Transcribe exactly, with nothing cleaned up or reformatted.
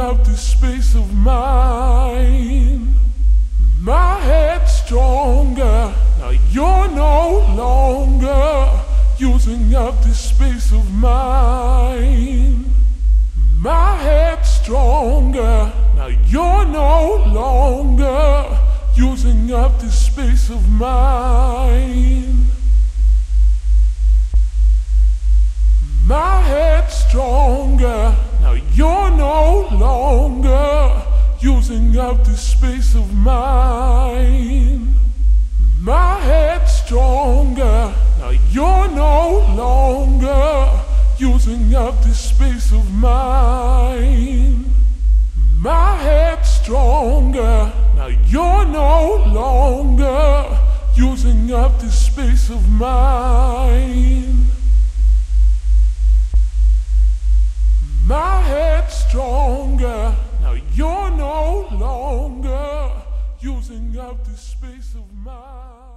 up this space of mine. My head's stronger, now you're no longer using up this space of mine. My head's stronger, now you're no longer using up this space of mine. My head's stronger, now you're no longer using up this space of mine. My head's stronger, now you're no longer using up this space of mine. My head's stronger, now you're no longer using up this space of mine. My head's stronger, now you're no longer using up this space of mine.